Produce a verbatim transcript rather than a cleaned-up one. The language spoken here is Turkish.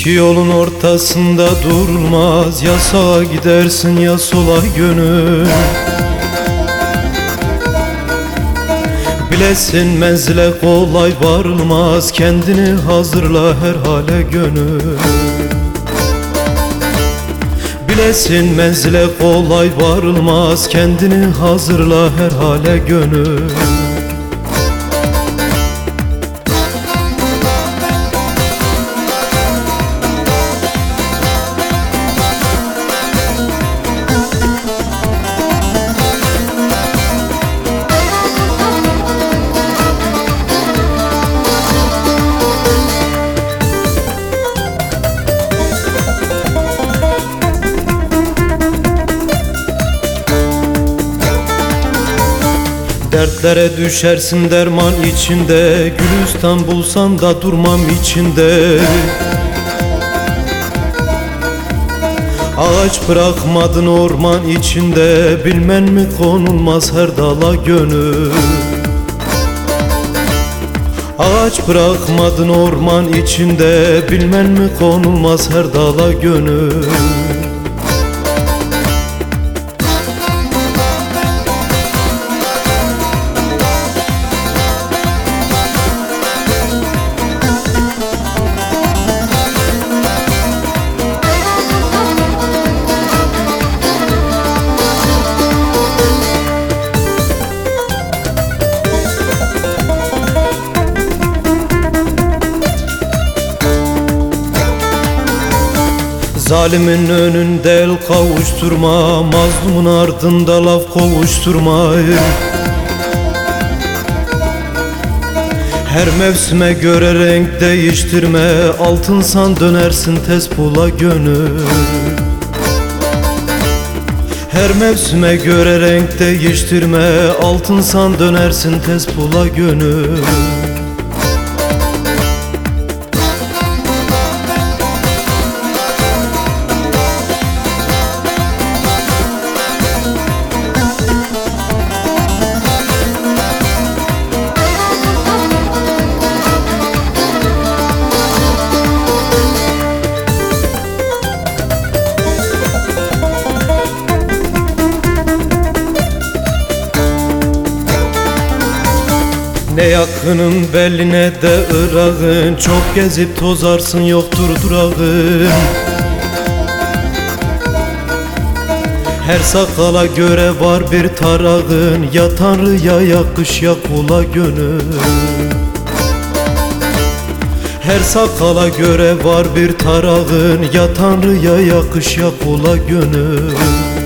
İki yolun ortasında durulmaz, ya sağa gidersin ya sola gönül. Bilesin menzile kolay varılmaz, kendini hazırla her hale gönül. Bilesin menzile kolay varılmaz, kendini hazırla her hale gönül. Dertlere düşersin derman içinde, Gülistan bulsan da durmam içinde. Ağaç bırakmadın orman içinde, bilmen mi konulmaz her dala gönül. Ağaç bırakmadın orman içinde, bilmen mi konulmaz her dala gönül. Zalimin önünde el kavuşturma, mazlumun ardında laf kovuşturma. Her mevsime göre renk değiştirme, altınsan dönersin tez pula gönül. Her mevsime göre renk değiştirme, altınsan dönersin tez pula gönül. Ne yakının belli ne de ırağın, çok gezip tozarsın yoktur durağın. Her sakala göre var bir tarağın, ya Tanrı'ya yakış ya kula gönül. Her sakala göre var bir tarağın, ya Tanrı'ya yakış ya kula gönül.